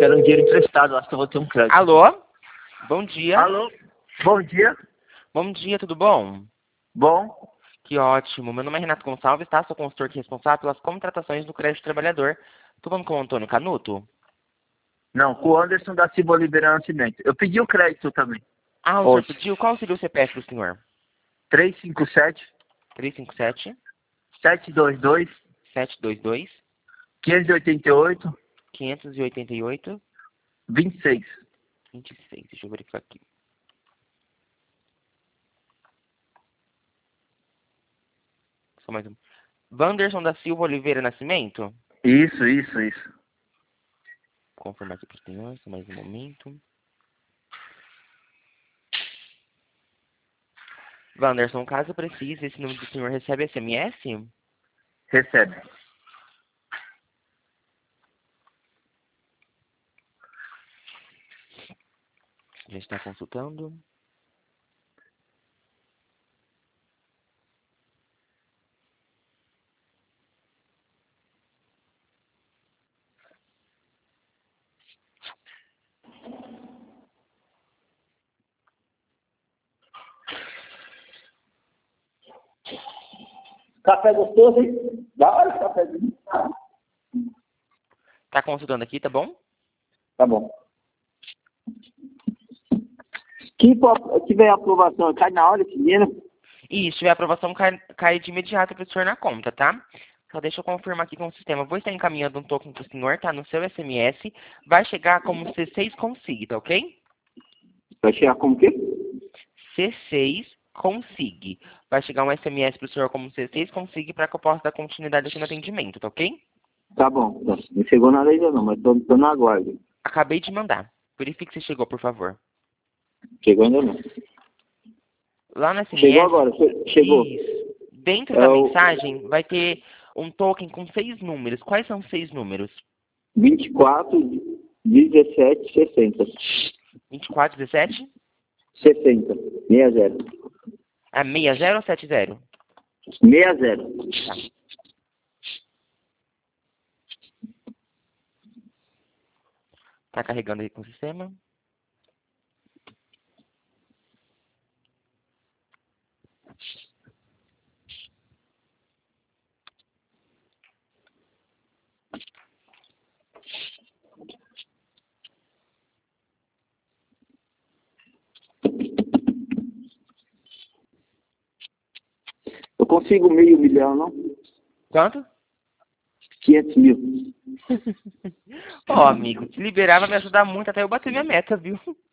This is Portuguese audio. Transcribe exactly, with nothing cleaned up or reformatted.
quero um dinheiro emprestado, acho que eu vou ter um crédito. Alô? Bom dia. Alô? Bom dia. Bom dia, tudo bom? Bom. Que ótimo. Meu nome é Renato Gonçalves, tá? Sou consultor aqui responsável pelas contratações do crédito trabalhador. Tô falando com o Antônio Canuto? Não, com o Anderson da Silva Oliveira Nascimento. Eu pedi o crédito também. Ah, o Hoje. senhor pediu? Qual seria o C P F do senhor? três cinco sete, três cinco sete, sete dois dois, sete dois dois, quinhentos e oitenta e oito, quinhentos e oitenta e oito, vinte e seis. vinte e seis. Deixa eu verificar aqui. Só mais um. Wanderson da Silva Oliveira Nascimento? Isso, isso, isso. Vou confirmar aqui para o senhor, só mais um momento. Wanderson, caso precise, esse número do senhor recebe S M S? Recebe. Já está consultando. Café gostoso, hein? Da hora esse cafezinho. Tá consultando aqui, tá bom? Tá bom. Que tiver aprovação, cai na hora esse dinheiro? E se tiver aprovação, cai, cai de imediato para o senhor na conta, tá? Só deixa eu confirmar aqui com o sistema. Vou estar encaminhando um token para o senhor, tá? No seu S M S. Vai chegar como C seis Consig, tá ok? Vai chegar como o quê? C seis Consig. Vai chegar um S M S para o senhor como C seis Consig para que eu possa dar continuidade aqui no atendimento, tá ok? Tá bom. Não chegou nada ainda não, mas tô, tô na aguardo. Acabei de mandar. Verifique se chegou, por favor. Chegou ainda não. Lá no S M S... Chegou agora, chegou. Isso. Dentro É da o mensagem vai ter um token com seis números. Quais são os seis números? vinte e quatro, dezessete, sessenta. vinte e quatro, dezessete? sessenta. sessenta. É seis zero ou sete zero? sessenta. Tá. Tá carregando aí com o sistema. Eu consigo meio milhão, não? Quanto? quinhentos mil. Ó, amigo, se liberar vai me ajudar muito até eu bater minha meta, viu?